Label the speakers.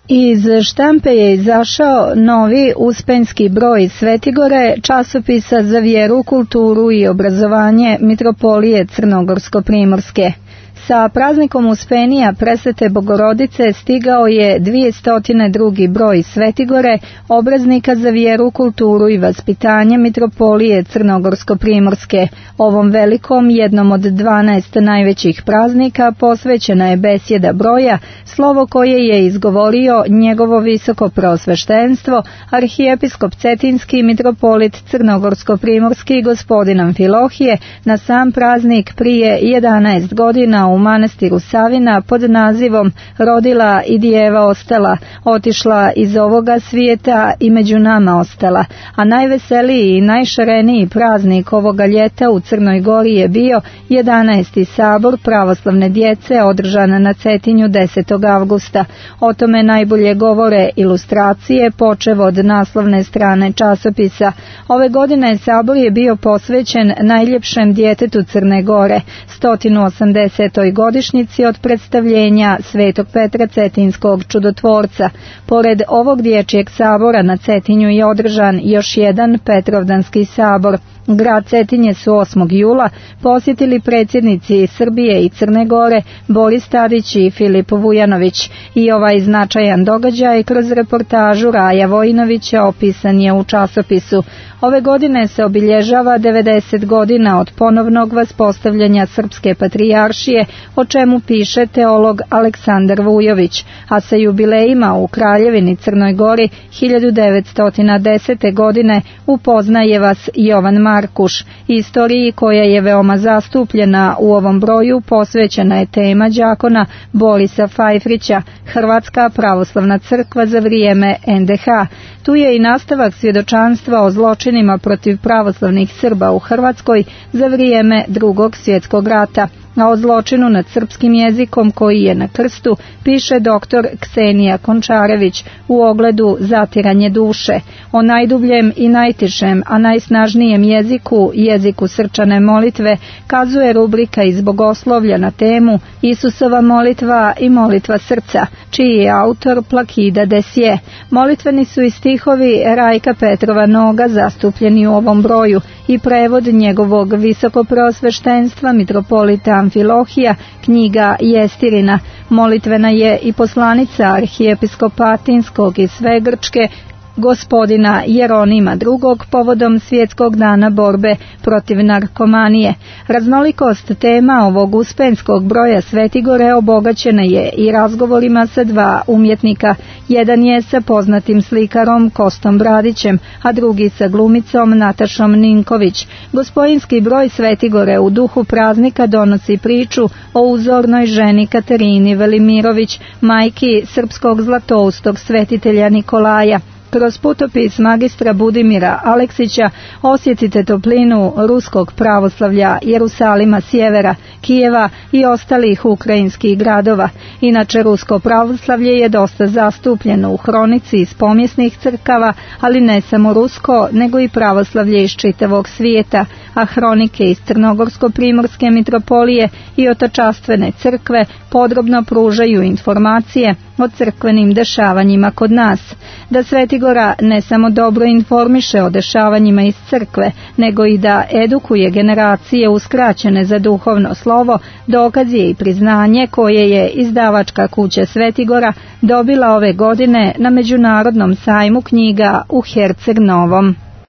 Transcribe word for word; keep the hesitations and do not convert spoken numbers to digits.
Speaker 1: Iz štampe je izašao novi uspenjski broj Svetigore, časopisa za vjeru, kulturu i obrazovanje Mitropolije Crnogorsko-primorske. Sa praznikom Uspenija Presvete Bogorodice stigao je dvjesto drugi broj Svetigore, obraznika za vjeru, kulturu i vaspitanje Mitropolije Crnogorsko-primorske. Ovom velikom, jednom od dvanaest najvećih praznika, posvećena je besjeda broja, slovo koje je izgovorio njegovo visoko preosveštenstvo, arhijepiskop Cetinski mitropolit Crnogorsko-primorski gospodin Amfilohije, na sam praznik prije jedanaest godina u manastiru Savina pod nazivom Rodila i djeva ostala, otišla iz ovoga svijeta i među nama ostala, a najveseliji i najšareniji praznik ovoga ljeta u Crnoj Gori je bio jedanaesti sabor pravoslavne djece održan na Cetinju desetog avgusta. O tome najbolje govore ilustracije počev od naslovne strane časopisa. Ove godine sabor je bio posvećen najljepšem djetetu Crne Gore, sto osamdesetoj godišnjici od predstavljenja Svetog Petra Cetinskog čudotvorca. Pored ovog dječjeg sabora na Cetinju je održan još jedan Petrovdanski sabor. Grad Cetinje su osmog jula posjetili predsjednici Srbije i Crne Gore Boris Tadić i Filip Vujanović, i ovaj značajan događaj kroz reportažu Raja Vojinovića opisan je u časopisu. Ove godine se obilježava devedeset godina od ponovnog vaspostavljanja Srpske patrijaršije, o čemu piše teolog Aleksandar Vujović, a sa jubilejima u Kraljevini Crnoj Gori hiljadu devetsto desete. godine upoznaje vas Jovan Markuš. Istoriji koja je veoma zastupljena u ovom broju posvećena je tema đakona Borisa Fajfrića, Hrvatska pravoslavna crkva za vrijeme en de ha. Tu je i nastavak svjedočanstva o zločinima protiv pravoslavnih Srba u Hrvatskoj za vrijeme Drugog svjetskog rata. A o zločinu nad srpskim jezikom koji je na krstu piše doktor Ksenija Končarević u ogledu Zatiranje duše. O najdubljem i najtišem, a najsnažnijem jeziku, jeziku srčane molitve, kazuje rubrika iz Bogoslovlja na temu Isusova molitva i molitva srca, čiji je autor Plakida Desje. Molitveni su i stihovi Rajka Petrova Noga zastupljeni u ovom broju i prevod njegovog visokopreosveštenstva mitropolita Amfilohija, knjiga Jestirina. Molitvena je i poslanica arhijepiskopa Atinskog i Svegrčke, gospodina Jeronima drugog povodom svjetskog dana borbe protiv narkomanije. Raznolikost tema ovog uspenjskog broja Svetigore obogaćena je i razgovorima sa dva umjetnika. Jedan je sa poznatim slikarom Kostom Bradićem, a drugi sa glumicom Natašom Ninković. Gospojinski broj Svetigore u duhu praznika donosi priču o uzornoj ženi Katarini Velimirović, majki srpskog zlatoustog svetitelja Nikolaja. Kroz putopis magistra Budimira Aleksića osjetite toplinu ruskog pravoslavlja, Jerusalima sjevera, Kijeva i ostalih ukrajinskih gradova. Inače, rusko pravoslavlje je dosta zastupljeno u hronici iz pomjesnih crkava, ali ne samo rusko, nego i pravoslavlje iz čitavog svijeta, a hronike iz Crnogorsko-primorske mitropolije i otačastvene crkve podrobno pružaju informacije o crkvenim dešavanjima kod nas. Da Svetigora ne samo dobro informiše o dešavanjima iz crkve, nego i da edukuje generacije uskraćene za duhovno slovo, dokaz je i priznanje koje je izdavačka kuća Svetigora dobila ove godine na Međunarodnom sajmu knjiga u Herceg Novom.